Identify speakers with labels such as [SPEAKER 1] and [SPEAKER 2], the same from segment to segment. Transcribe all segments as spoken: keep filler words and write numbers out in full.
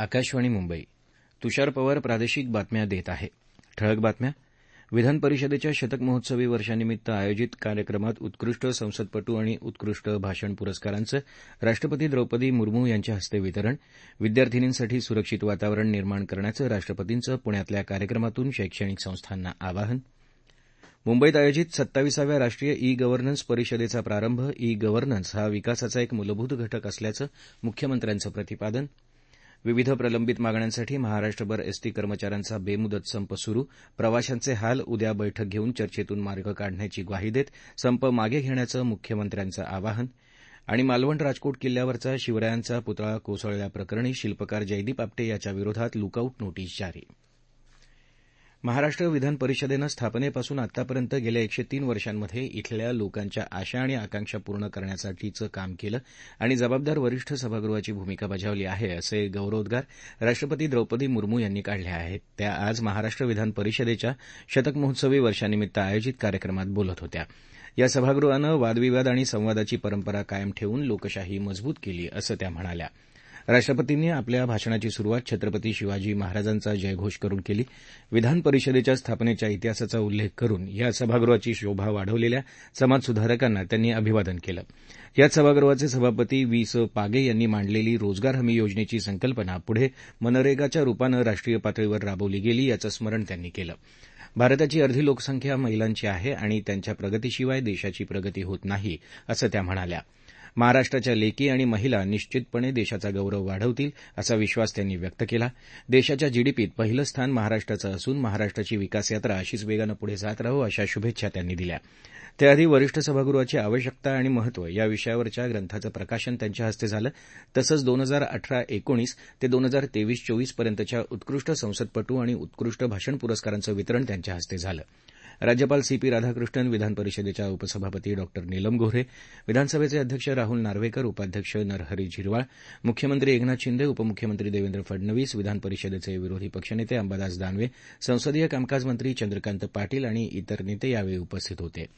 [SPEAKER 1] आकाशवाणी मुंबई तुषार पवार प्रादेशिक बातम्या देत आहे. ठळक बातम्या. विधान परिषदेच्या शतक महोत्सवी वर्षानिमित्त आयोजित कार्यक्रमात उत्कृष्ट संसदपटू आणि उत्कृष्ट भाषण पुरस्कारांचं राष्ट्रपती द्रौपदी मुर्मू यांच्या हस्ते वितरण. विद्यार्थिनींसाठी सुरक्षित वातावरण निर्माण करण्याचं राष्ट्रपतींचं पुण्यातल्या कार्यक्रमातून शैक्षणिक संस्थांना आवाहन. मुंबईत आयोजित सत्ताविसाव्या राष्ट्रीय ई गव्हर्नन्स परिषदेचा प्रारंभ. ई गव्हर्नन्स हा विकासाचा एक मूलभूत घटक असल्याचं मुख्यमंत्र्यांचं प्रतिपादन. विविध प्रलंबित मागण्यांसाठी महाराष्ट्रभर एसटी कर्मचाऱ्यांचा बेमुदत संप सुरू. प्रवाशांचे हाल. उद्या बैठक घेऊन चर्चेतून मार्ग काढण्याची ग्वाही देत संप मागे घेण्याचं मुख्यमंत्र्यांचं आवाहन. आणि मालवण राजकोट किल्ल्यावरचा शिवरायांचा पुतळा कोसळल्याप्रकरणी शिल्पकार जयदीप आपटे याच्या विरोधात लुकआऊट नोटीस जारी. महाराष्ट्र विधान परिषदेनं स्थापनेपासून आतापर्यंत गेल्या एकशे तीन वर्षांमध्ये इथल्या लोकांच्या आशा आणि आकांक्षा पूर्ण करण्यासाठीचं काम केलं आणि जबाबदार वरिष्ठ सभागृहाची भूमिका बजावली आहे असे गौरवोद्गार राष्ट्रपती द्रौपदी मुर्मू यांनी काढले आहेत. त्या आज महाराष्ट्र विधान परिषदेच्या शतक महोत्सवी वर्षानिमित्त आयोजित कार्यक्रमात बोलत होत्या. या सभागृहानं वादविवाद आणि संवादाची परंपरा कायम ठेवून लोकशाही मजबूत केली असं त्या म्हणाल्या. राष्ट्रपतींनी आपल्या भाषणाची सुरुवात छत्रपती शिवाजी महाराजांचा जयघोष करून केली. विधान परिषदेच्या स्थापनेच्या इतिहासाचा उल्लेख करून या सभागृहाची शोभा वाढवलेल्या समाजसुधारकांना त्यांनी अभिवादन केलं. याच सभागृहाचे सभापती व्ही स पागे यांनी मांडलेली रोजगार हमी योजनेची संकल्पना पुढे मनरेगाच्या रूपानं राष्ट्रीय पातळीवर राबवली गेली याचं स्मरण त्यांनी केलं. भारताची अर्धी लोकसंख्या महिलांची आहे आणि त्यांच्या प्रगतीशिवाय देशाची प्रगती होत नाही असं त्या म्हणाल्या. महाराष्ट्राच्या लेकी आणि महिला निश्चितपणे देशाचा गौरव वाढवतील असा विश्वास त्यांनी व्यक्त केला. देशाच्या जीडीपीत पहिलं स्थान महाराष्ट्राचं असून महाराष्ट्राची विकासयात्रा अशीच वेगानं पुढे जात राहो अशा शुभेच्छा त्यांनी दिल्या. त्याआधी वरिष्ठ सभागृहाची आवश्यकता आणि महत्व या विषयावरच्या ग्रंथाचं प्रकाशन त्यांच्या हस्ते झालं. तसंच दोन हजार अठरा एकोणीस ते दोन हजार तेवीस चोवीस पर्यंतच्या उत्कृष्ट संसदपटू आणि उत्कृष्ट भाषण पुरस्कारांचं वितरण त्यांच्या हस्ते झालं. राज्यपाल सी पी राधाकृष्णन, विधान परिषदेच्या उपसभापती डॉ नीलम गोऱ्हे, विधानसभेचे अध्यक्ष राहुल नार्वेकर, उपाध्यक्ष नरहरी झिरवाळ, मुख्यमंत्री एकनाथ शिंदे, उपमुख्यमंत्री देवेंद्र फडणवीस, विधान परिषदेचे विरोधी पक्षनेते अंबादास दानवे, संसदीय कामकाज मंत्री चंद्रकांत पाटील आणि इतर नेते यावेळी उपस्थित होते.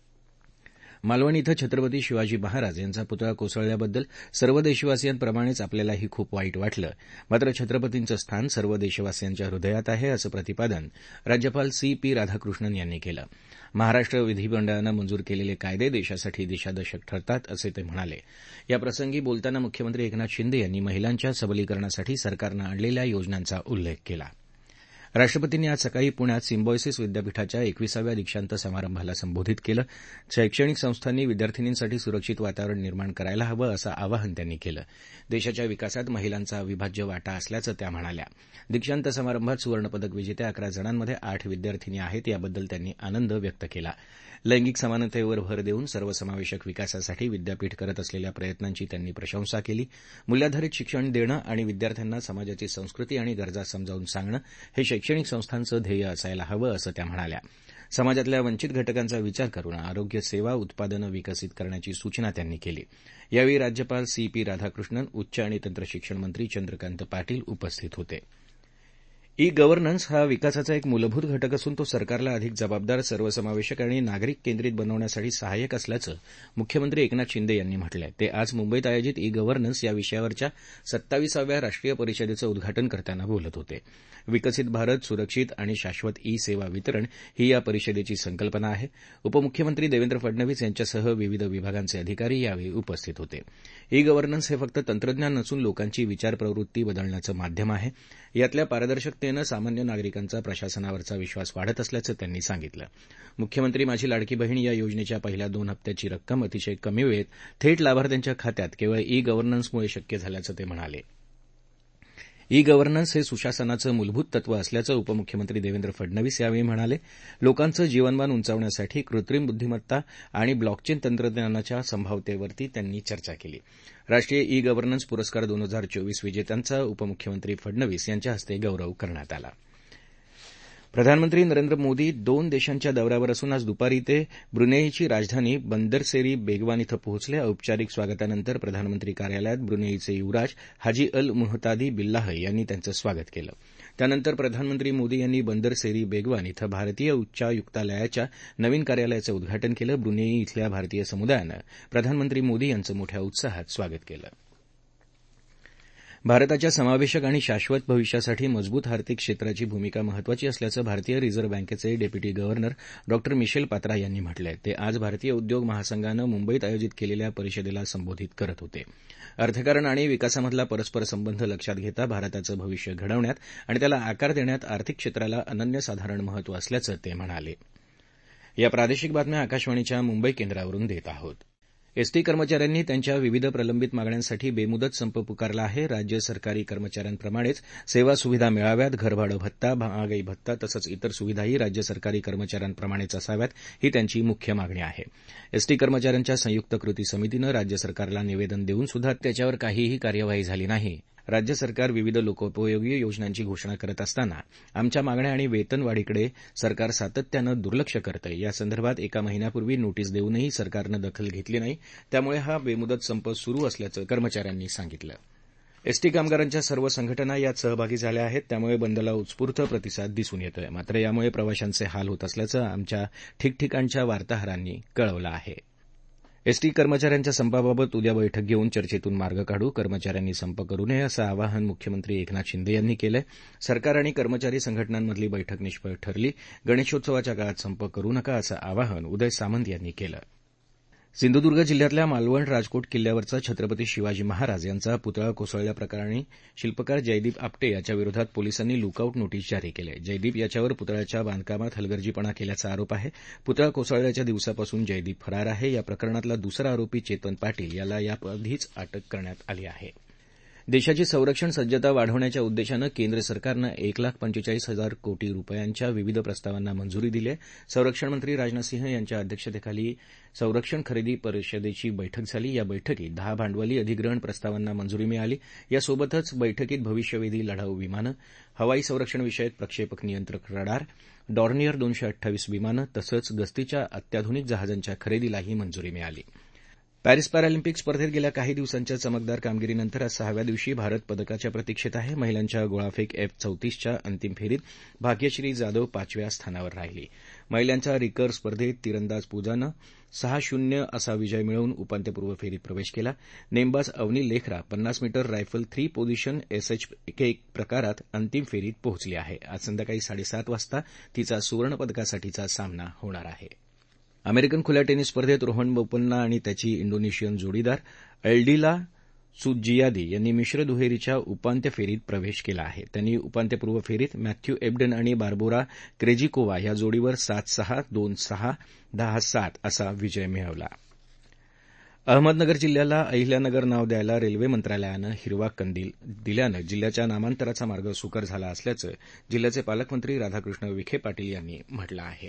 [SPEAKER 1] मालवण इथं छत्रपती शिवाजी महाराज यांचा पुतळा कोसळल्याबद्दल सर्व देशवासियांप्रमाणेच आपल्यालाही खूप वाईट वाटलं. मात्र छत्रपतींचं स्थान सर्व देशवासियांच्या हृदयात आहे असं प्रतिपादन राज्यपाल सी पी राधाकृष्णन यांनी केलं. महाराष्ट्र विधिमंडळानं मंजूर केलेले कायदे देशासाठी दिशादर्शक ठरतात असे ते म्हणाले. याप्रसंगी बोलताना मुख्यमंत्री एकनाथ शिंदे यांनी महिलांच्या सबलीकरणासाठी सरकारनं आणलेल्या योजनांचा उल्लेख केला. राष्ट्रपतींनी आज सकाळी पुण्यात सिम्बायोसिस विद्यापीठाच्या एकविसाव्या दीक्षांत समारंभाला संबोधित केलं. शैक्षणिक संस्थांनी विद्यार्थिनींसाठी सुरक्षित वातावरण निर्माण करायला हवं असं आवाहन त्यांनी केलं. देशाच्या विकासात महिलांचा अविभाज्य वाटा असल्याचं त्या म्हणाल्या. दीक्षांत समारंभात सुवर्णपदक विजेत्या अकरा जणांमध्ये आठ विद्यार्थिनी आहेत याबद्दल त्यांनी आनंद व्यक्त केला. लैंगिक समानतेवर भर देऊन सर्वसमावेशक विकासासाठी विद्यापीठ करत असलेल्या प्रयत्नांची त्यांनी प्रशंसा केली. मूल्याधारित शिक्षण देणं आणि विद्यार्थ्यांना समाजाची संस्कृती आणि गरजा समजावून सांगणं हे शैक्षणिक संस्थांचं ध्येय असायला हवं असं त्या म्हणाल्या. समाजातल्या वंचित घटकांचा विचार करून आरोग्य सेवा उत्पादनं विकसित करण्याची सूचना त्यांनी केली. यावेळी राज्यपाल सी पी राधाकृष्णन, उच्च आणि तंत्रशिक्षण मंत्री चंद्रकांत पाटील उपस्थित होते. ई गव्हर्नन्स हा विकासाचा एक मूलभूत घटक असून तो सरकारला अधिक जबाबदार, सर्वसमावेशक आणि नागरिक केंद्रित बनवण्यासाठी सहाय्यक असल्याचं मुख्यमंत्री एकनाथ शिंदे यांनी म्हटलंय. ते आज मुंबईत आयोजित ई गव्हर्नन्स या विषयावरच्या सत्ताविसाव्या राष्ट्रीय परिषदेचं उद्घाटन करताना बोलत होते. विकसित भारत, सुरक्षित आणि शाश्वत ई सेवा वितरण ही या परिषदेची संकल्पना आहे. उपमुख्यमंत्री देवेंद्र फडणवीस यांच्यासह विविध विभागांचे अधिकारी यावेळी उपस्थित होते. ई गव्हर्नन्स हे फक्त तंत्रज्ञान नसून लोकांची विचार प्रवृत्ती बदलण्याचं माध्यम आहे. यातल्या पारदर्शकतेनं सामान्य नागरिकांचा प्रशासनावरचा विश्वास वाढत असल्याचं त्यांनी सांगितलं. मुख्यमंत्री माझी लाडकी बहीण या योजनेच्या पहिल्या दोन हप्त्याची रक्कम अतिशय कमी वेळेत थेट लाभार्थ्यांच्या खात्यात केवळ ई गव्हर्नन्समुळे शक्य झाल्याचं ते म्हणाले. ई गव्हर्नन्स हे सुशासनाचं मूलभूत तत्व असल्याचं उपमुख्यमंत्री देवेंद्र फडणवीस यावेळी म्हणाले. लोकांचं जीवनमान उंचावण्यासाठी कृत्रिम बुद्धिमत्ता आणि ब्लॉकचेन तंत्रज्ञानाच्या संभाव्यतेवर त्यांनी चर्चा केली. राष्ट्रीय ई गव्हर्नन्स पुरस्कार दोन हजार चोवीस विजेत्यांचा उपमुख्यमंत्री फडणवीस यांच्या हस्ते गौरव करण्यात आला. प्रधानमंत्री नरेंद्र मोदी दोन देशांच्या दौऱ्यावर असून आज दुपारी ते ब्रुनेईची राजधानी बंदरसेरी बेगवान इथं पोहोचले. औपचारिक स्वागतानंतर प्रधानमंत्री कार्यालयात ब्रुनेईचे युवराज हाजी अल मुहतादी बिल्लाह यांनी त्यांचं स्वागत केलं. त्यानंतर प्रधानमंत्री मोदी यांनी बंदरसेरी बेगवान इथं भारतीय उच्चायुक्तालयाच्या नवीन कार्यालयाचं उद्घाटन केलं. ब्रुनेई इथल्या भारतीय समुदायानं प्रधानमंत्री मोदी यांचं मोठ्या उत्साहात स्वागत केलं. भारताच्या समावेशक आणि शाश्वत भविष्यासाठी मजबूत आर्थिक क्षेत्राची भूमिका महत्वाची असल्याचं भारतीय रिझर्व्ह बँकेचे deputy governor doctor Michael Patra यांनी म्हटलंय. ते आज भारतीय उद्योग महासंघानं मुंबईत आयोजित केलेल्या परिषदेला संबोधित करत होते. अर्थकारण आणि विकासामधला परस्पर संबंध लक्षात घेता भारताचं भविष्य घडवण्यात आणि त्याला आकार देण्यात आर्थिक क्षेत्राला अनन्यसाधारण महत्व असल्याचं ते म्हणाले. या प्रादेशिक बातम्या आकाशवाणीच्या मुंबई केंद्रावरून देत आहोत. एसटी कर्मचाऱ्यांनी त्यांच्या विविध प्रलंबित मागण्यांसाठी बेमुदत संप पुकारला आहे. राज्य सरकारी कर्मचाऱ्यांप्रमाणेच सेवा सुविधा मिळाव्यात, घरभाडं भत्ता, महागाई भत्ता तसंच इतर सुविधाही राज्य सरकारी कर्मचाऱ्यांप्रमाणेच असाव्यात, ही त्यांची मुख्य मागणी आहे. एसटी कर्मचाऱ्यांच्या संयुक्त कृती समितीनं राज्य सरकारला निवेदन देऊन सुद्धा त्याच्यावर काहीही कार्यवाही झाली नाही. राज्य सरकार विविध लोकोपयोगी योजनांची घोषणा करत असताना आमच्या मागण्या आणि वेतनवाढीकडे सरकार सातत्यानं दुर्लक्ष करतंय. यासंदर्भात एका महिन्यापूर्वी नोटीस देऊनही सरकारनं दखल घेतली नाही. त्यामुळे हा बेमुदत संप सुरू असल्याचं कर्मचाऱ्यांनी सांगितलं. एसटी कामगारांच्या सर्व संघटना यात सहभागी झाल्या आहेत. त्यामुळे बंदला उत्स्फूर्त प्रतिसाद दिसून येतोय. मात्र यामुळे प्रवाशांचे हाल होत असल्याचं आमच्या ठिकठिकाणच्या वार्ताहरांनी कळवलं आहे. एसटी कर्मचाऱ्यांच्या संपाबाबत उद्या बैठक घेऊन चर्चेतून मार्ग काढू. कर्मचाऱ्यांनी संप करू नये असं आवाहन मुख्यमंत्री एकनाथ शिंदे यांनी केलंय. सरकार आणि कर्मचारी संघटनांमधली बैठक निष्फळ ठरली. गणेशोत्सवाच्या काळात संप करू नका असं आवाहन उदय सामंत यांनी केलं. सिंधुदुर्ग जिल्ह्यातल्या मालवण राजकोट किल्ल्यावरचा छत्रपती शिवाजी महाराज यांचा पुतळा कोसळल्याप्रकरणी शिल्पकार जयदीप आपटे याच्याविरोधात पोलिसांनी लुकआउट नोटीस जारी केली आहे. जयदीप याच्यावर पुतळ्याच्या बांधकामात हलगर्जीपणा केल्याचा आरोप आहे. पुतळा कोसळल्याच्या दिवसापासून जयदीप फरार आहे. या प्रकरणातला दुसरा आरोपी चेतन पाटील याला याआधीच अटक करण्यात आली आहे. देशाची संरक्षण सज्जता वाढवण्याच्या उद्देशानं केंद्र सरकारनं एक लाख पंचेचाळीस हजार कोटी रुपयांच्या विविध प्रस्तावांना मंजुरी दिली आहे. संरक्षणमंत्री राजनाथ सिंह यांच्या अध्यक्षतेखाली संरक्षण खरेदी परिषदेची बैठक झाली. या बैठकीत दहा भांडवली अधिग्रहण प्रस्तावांना मंजुरी मिळाली. यासोबतच बैठकीत भविष्यवेधी लढाऊ विमानं, हवाई संरक्षणविषयक प्रक्षेपक नियंत्रक रडार, डॉर्नियर दोनशे अठ्ठावीस विमानं तसंच गस्तीच्या अत्याधुनिक जहाजांच्या खरेदीलाही मंजुरी मिळाली. पॅरिस पॅरालिम्पिक स्पर्धेत गेल्या काही दिवसांच्या चमकदार कामगिरीनंतर आज सहाव्या दिवशी भारत पदकाच्या प्रतीक्षेत आहे. महिलांच्या गोळाफेक एफ चौतीसच्या अंतिम फेरीत भाग्यश्री जाधव पाचव्या स्थानावर राहिली. महिलांच्या रिकर्व स्पर्धेत तिरंदाज पूजानं सहा शून्य असा विजय मिळवून उपांत्यपूर्व फेरीत प्रवेश केला. नेमबाज अवनी लेखरा पन्नास मीटर रायफल थ्री पोझिशन एसएचके प्रकारात अंतिम फेरीत पोहोचली आहे. आज संध्याकाळी साडेसात वाजता तिचा सुवर्णपदकासाठीचा सामना होणार आहे. अमेरिकन खुल्या टेनिस स्पर्धेत रोहन बोपन्ना आणि त्याची इंडोनेशियन जोडीदार एल्डिला सुजियादी यांनी मिश्र दुहेरीच्या उपांत्य फेरीत प्रवेश केला आहे. त्यांनी उपांत्यपूर्व फेरीत मॅथ्यू एबडन आणि बार्बोरा क्रेजिकोवा या जोडीवर सात सहा, दोन सहा, दहा सात असा विजय मिळवला. अहमदनगर जिल्ह्याला अहिल्यानगर नाव द्यायला रेल्वे मंत्रालयानं हिरवा कंदील दिल्यानं जिल्ह्याच्या नामांतराचा मार्ग सुकर झाला असल्याचं जिल्ह्याचे पालकमंत्री राधाकृष्ण विखे पाटील यांनी म्हटलं आहे.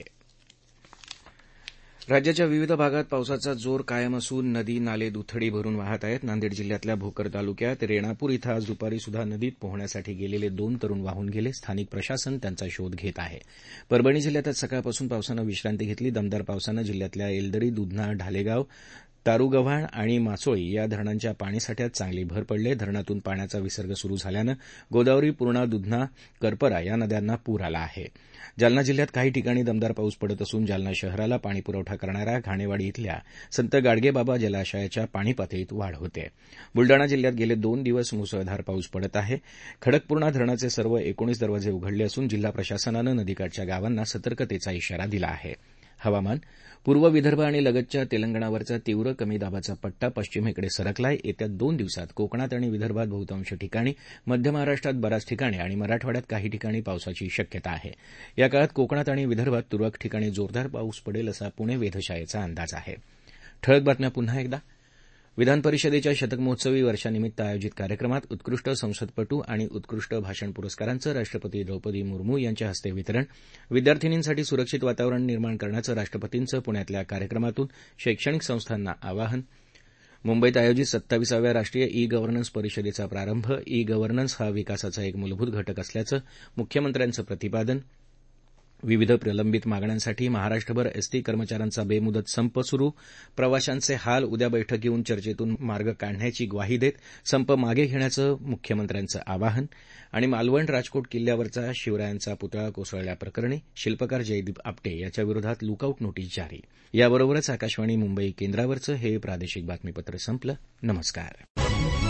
[SPEAKER 1] राज्याच्या विविध भागात पावसाचा जोर कायम असून नदी नाले दुथडी भरून वाहत आहेत. नांदेड जिल्ह्यातल्या भोकर तालुक्यात रेणापूर इथं आज दुपारी सुद्धा नदीत पोहण्यासाठी गेलेले दोन तरुण वाहून गेले. स्थानिक प्रशासन त्यांचा शोध घेत आहे. परभणी जिल्ह्यात आज सकाळपासून पावसानं विश्रांती घेतली. दमदार पावसानं जिल्ह्यातल्या एलदरी, दुधना, ढालेगाव, तारुगव्हाण आणि मासोळी या धरणांच्या पाणीसाठ्यात चांगली भर पडली. धरणातून पाण्याचा विसर्ग सुरू झाल्यानं गोदावरी, पूर्णा, दुधना, करपरा या नद्यांना पूर आला आहे. जालना जिल्ह्यात काही ठिकाणी दमदार पाऊस पडत असून जालना शहराला पाणीपुरवठा करणाऱ्या घाणेवाडी इथल्या संत गाडगेबाबा जलाशयाच्या पाणी पातळीत वाढ होते. बुलडाणा जिल्ह्यात गेले दोन दिवस मुसळधार पाऊस पडत आहे. खडकपूर्णा धरणाचे सर्व एकोणीस दरवाजे उघडले असून जिल्हा प्रशासनानं नदीकाठच्या गावांना सतर्कतेचा इशारा दिला आहे. हवामान. पूर्व विदर्भ आणि लगतच्या तेलंगणावरचा तीव्र कमी दाबाचा पट्टा पश्चिमेकडे सरकलाय. येत्या दोन दिवसात कोकणात आणि विदर्भात बहुतांश ठिकाणी, मध्य महाराष्ट्रात बऱ्याच ठिकाणी आणि मराठवाड्यात काही ठिकाणी पावसाची शक्यता आहे. या काळात कोकणात आणि विदर्भात तुरळक ठिकाणी जोरदार पाऊस पडेल असा पुणे वेधशाळेचा अंदाज आहे. ठळक बातम्या पुन्हा एकदा. विधान परिषदेच्या शतक महोत्सवी वर्षानिमित्त आयोजित कार्यक्रमात उत्कृष्ट संसदपटू आणि उत्कृष्ट भाषण पुरस्कारांचं राष्ट्रपती द्रौपदी मुर्मू यांच्या हस्ते वितरण. विद्यार्थिनींसाठी सुरक्षित वातावरण निर्माण करण्याचं राष्ट्रपतींचं पुण्यातल्या कार्यक्रमातून शैक्षणिक संस्थांना आवाहन. मुंबईत आयोजित सत्ताविसाव्या राष्ट्रीय ई गव्हर्नन्स परिषदेचा प्रारंभ. ई गव्हर्नन्स हा विकासाचा एक मूलभूत घटक असल्याचं मुख्यमंत्र्यांचं प्रतिपादन. विविध प्रलंबित मागण्यांसाठी महाराष्ट्रभर एसटी कर्मचाऱ्यांचा बेमुदत संप सुरू. प्रवाशांचे हाल. उद्या बैठक घेऊन चर्चेतून मार्ग काढण्याची ग्वाही देत संप मागे घेण्याचं मुख्यमंत्र्यांचं आवाहन. आणि मालवण राजकोट किल्ल्यावरचा शिवरायांचा पुतळा कोसळल्याप्रकरणी शिल्पकार जयदीप आपटे याच्याविरोधात लुकआउट नोटीस जारी. याबरोबरच आकाशवाणी मुंबई केंद्रावरचं हे प्रादेशिक बातमीपत्र संपलं. नमस्कार.